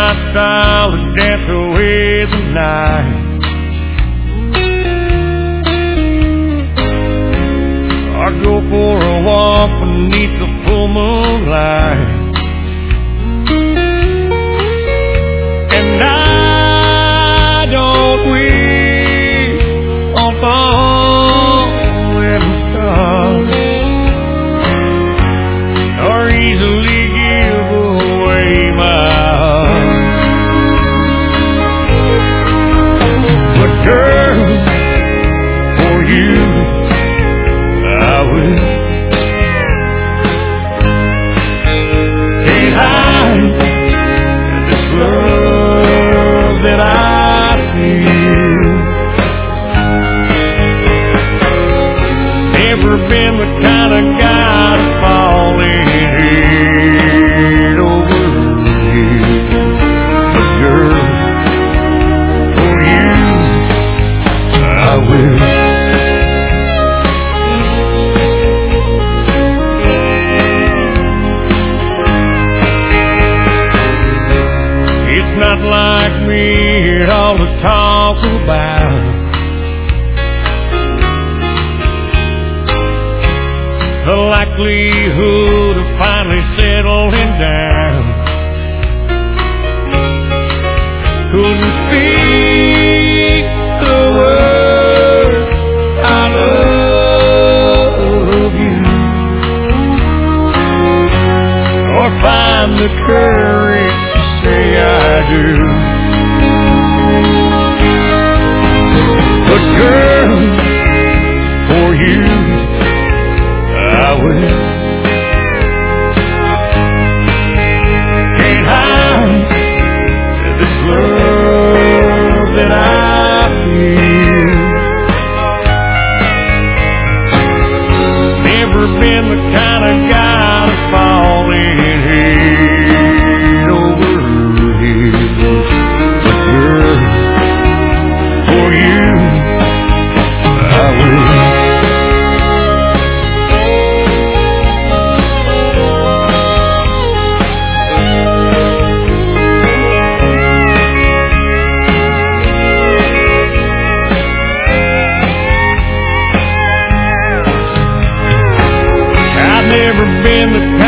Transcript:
my style to dance away the night. I go for a walk beneath the full moonlight, and I don't wish on falling stars, or easily give away my heart. But girl, for you I will. Can't hide this love that I feel. Never been the kind of guy to fall in head over heels. But girl, for you I will. Not like me at all to talk about the likelihood of finally settling down. Couldn't speak the words I love you, or find the courage say I do. But girl, for you I will. Can't hide this love that I feel. Never been the kind of guy to fall in head over. But girl, for you I will. I've never been the